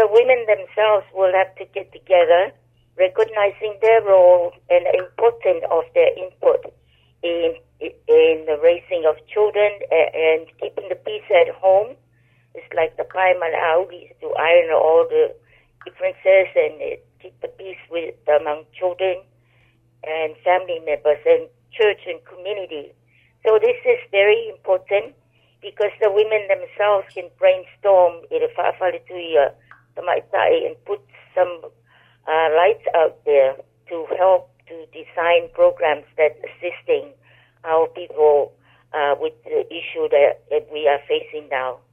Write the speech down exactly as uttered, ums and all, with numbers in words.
the women themselves will have to get together, recognizing their role and the importance of their input in in the raising of children and keeping the peace at home. It's like the Paiman Audi to iron all the differences and keep the peace with among children and family members and church and community. So this is very important because the women themselves can brainstorm in a Fa'afaletuia and put some uh, lights out there to help to design programs that assisting our people uh, with the issue that, that we are facing now.